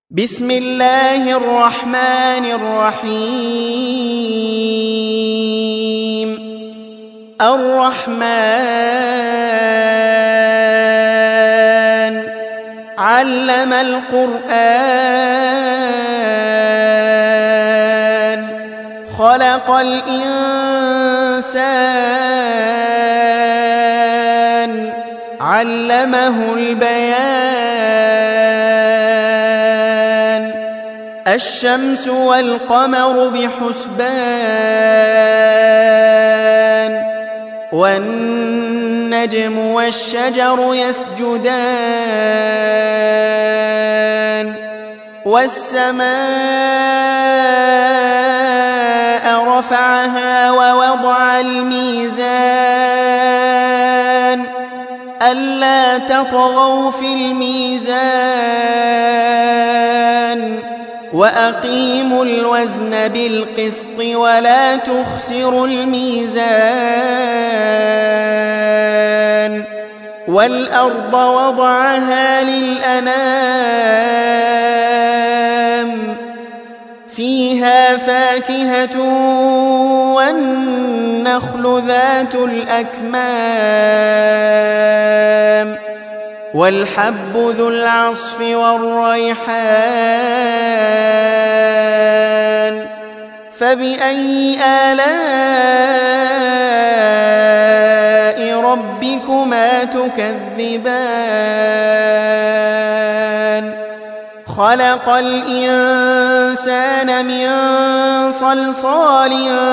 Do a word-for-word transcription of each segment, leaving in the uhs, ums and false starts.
بسم الله الرحمن الرحيم الرحمن علم القرآن خلق الإنسان علمه البيان الشمس والقمر بحسبان والنجم والشجر يسجدان والسماء رفعها ووضع الميزان ألا تطغوا في الميزان وأقيموا الوزن بالقسط ولا تخسروا الميزان والأرض وضعها للأنام فيها فاكهة والنخل ذات الأكمام والحب ذو العصف والريحان فبأي آلاء ربكما تكذبان خلق الإنسان من صلصال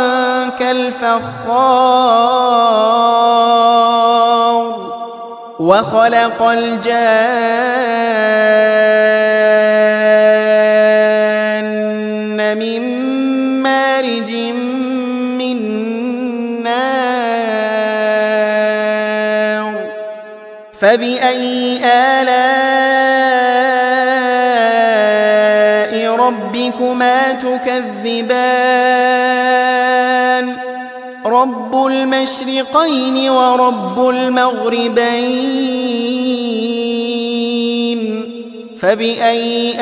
كالفخار وخلق الجان من مارج من نار فبأي آلاء ربكما تكذبان رب المشرقين ورب المغربين فبأي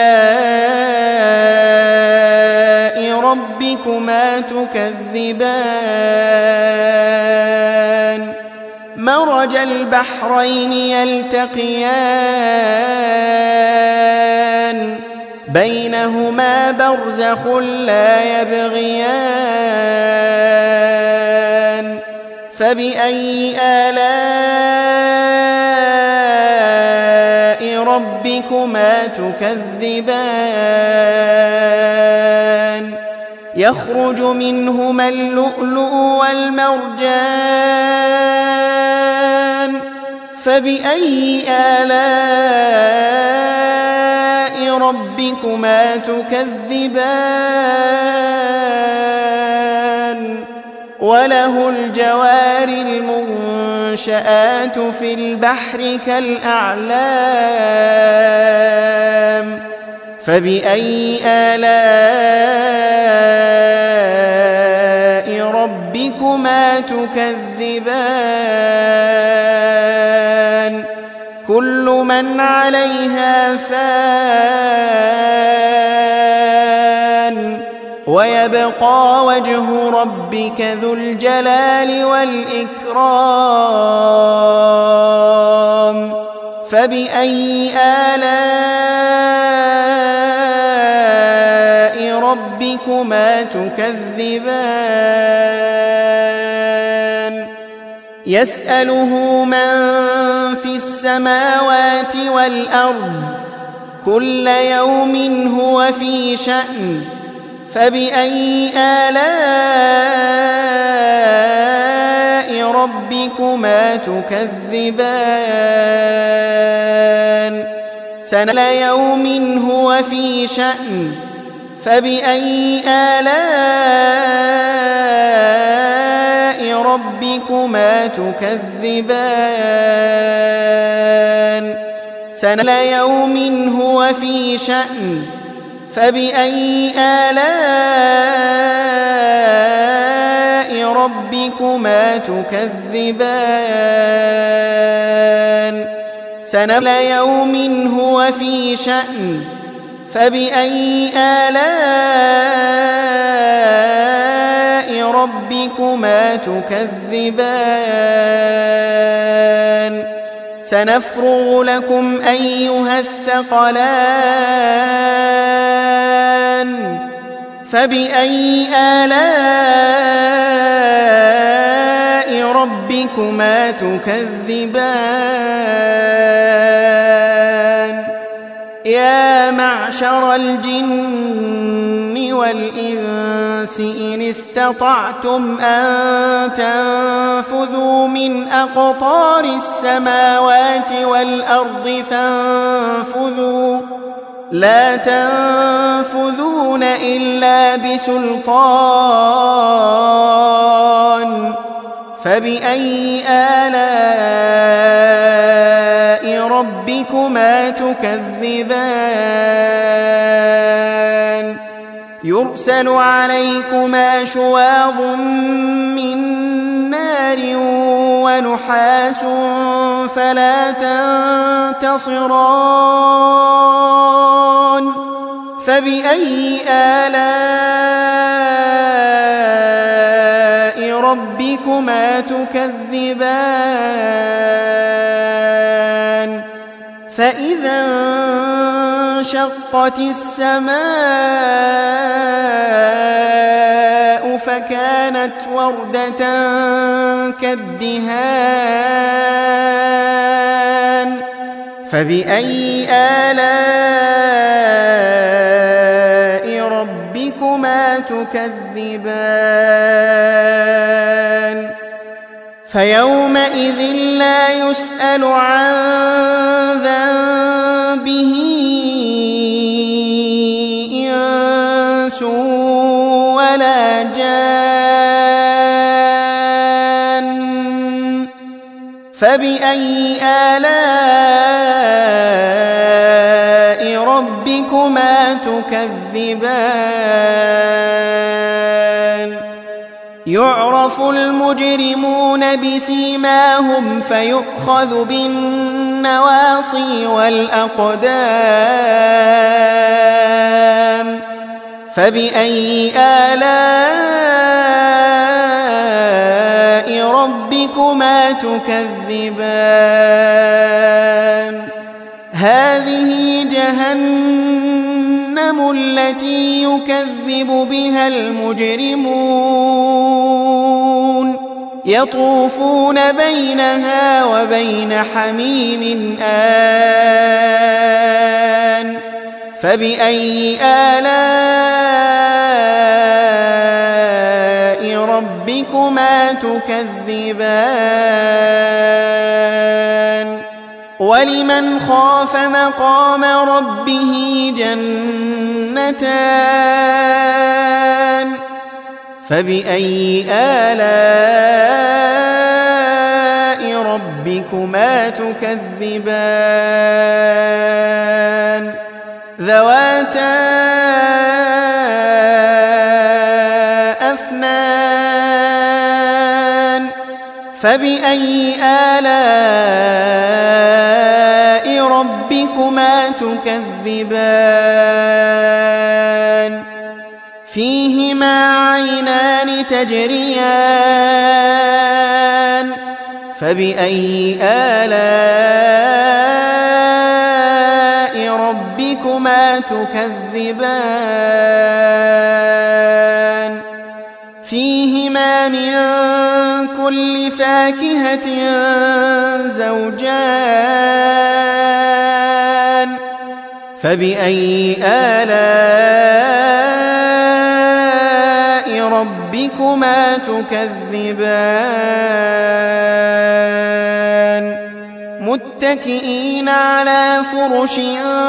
آلاء ربكما تكذبان مرج البحرين يلتقيان بينهما برزخ لا يبغيان فبأي آلاء ربكما تكذبان يخرج منهما اللؤلؤ والمرجان فبأي آلاء ربكما تكذبان وله الجوار المنشآت في البحر كالأعلام فبأي آلاء ربكما تكذبان كل من عليها فان ويبقى وجه ربك ذو الجلال والإكرام فبأي آلاء ربكما تكذبان يسأله من في السماوات والأرض كل يوم هو في شأن فبأي آلاء ربكما تكذبان سنة يوم هو في شأن فبأي آلاء ربكما تكذبان سنة يوم هو في شأن فبأي آلاء ربكما تكذبان سنة يوم هو في شأن فبأي آلاء ربكما تكذبان سنفرغ لكم أيها الثقلان فبأي آلاء ربكما تكذبان يا معشر الجن والإنس إن استطعتم أن تنفذوا من أقطار السماوات والأرض فانفذوا لا تنفذون إلا بسلطان فبأي آلاء ربكما تكذبان يرسل عليكما شواظ من نار ونحاس فلا تنتصران فبأي آلاء ربكما تكذبان فإذا انشقت السماء فكانت وردة كالدهان فبأي آلاء ربكما تكذبان فيومئذ لا يسأل عن ذنبه إنس ولا جان فبأي آلاء ربكما تكذبان يعرف المجرمون بسيماهم فيؤخذ بالنواصي والأقدام فبأي آلاء ربكما تكذبان هذه جهنم التي يكذب بها المجرمون يطوفون بينها وبين حميم آن فبأي آلاء ربكما تكذبان ولمن خاف مقام ربه جنتان فبأي آلاء ربكما تكذبان ذواتا أفنان فبأي آلاء ربكما تكذبان فيهما عينان تجريان فبأي آلاء ربكما تكذبان فيهما من كل فاكهة زوجان فبأي آلاء ربكما تكذبان متكئين على فرش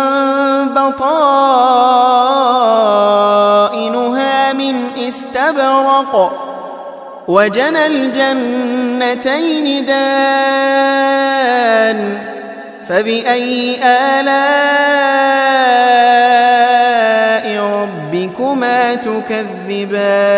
بطائنها من استبرق وجنى الجنتين دان فبأي آلاء ربكما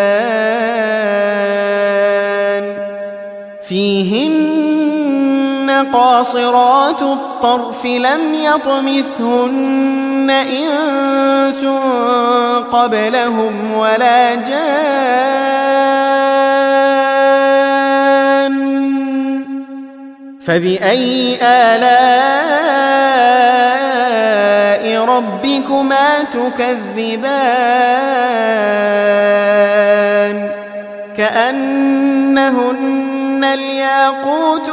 تكذبان فيهن قاصرات الطرف لم يطمثهن إنس قبلهم ولا جان فبأي آلاء ربكما تكذبان كأنهن الياقوت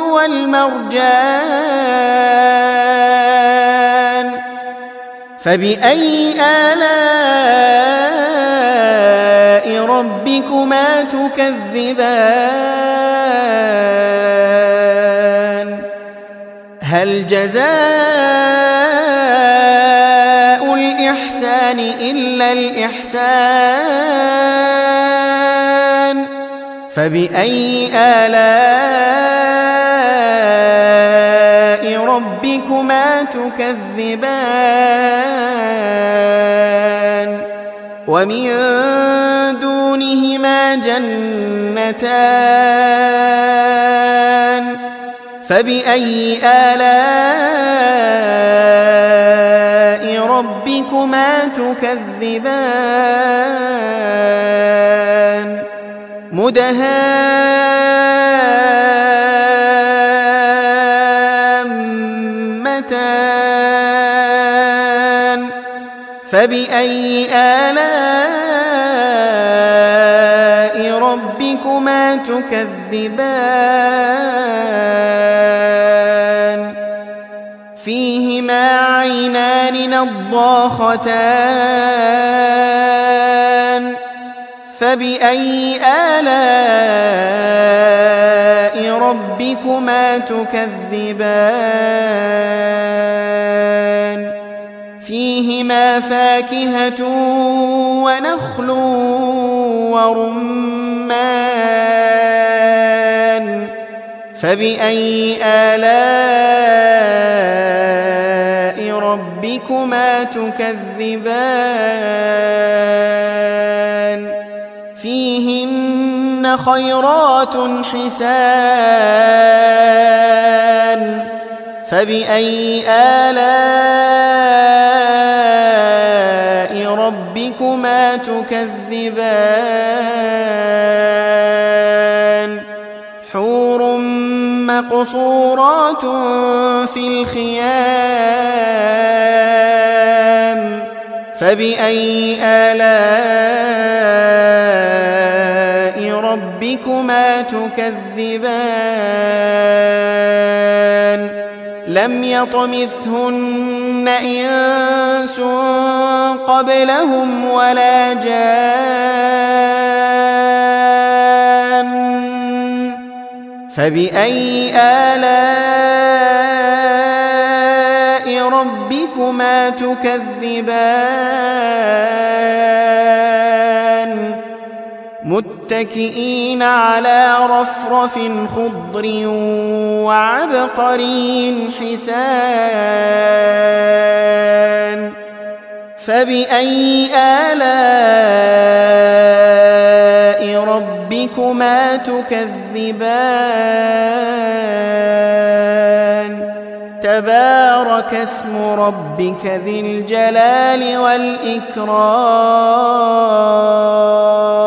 والمرجان فبأي آلاء ربكما تكذبان هل جزاء الإحسان إلا الإحسان فبأي آلاء ربكما تكذبان ومن دونهما جنتان فبأي آلاء ربكما تكذبان مدهامتان فبأي آلاء ربكما تكذبان فيهما عينان نضاختان فبأي آلاء ربكما تكذبان فيهما فاكهة ونخل ورمان فبأي آلاء ربكما تكذبان فيهن خيرات حسان فبأي آلاء ربكما تكذبان حور مقصورات في الخيام فبأي آلاء ربكما تكذبان لم يطمثهن إنس قبلهم ولا جان فبأي آلاء ربكما تكذبان متكئين على رفرف خضر وعبقري حسان فبأي آلاء ربكما تكذبان تبارك اسم ربك ذي الجلال والإكرام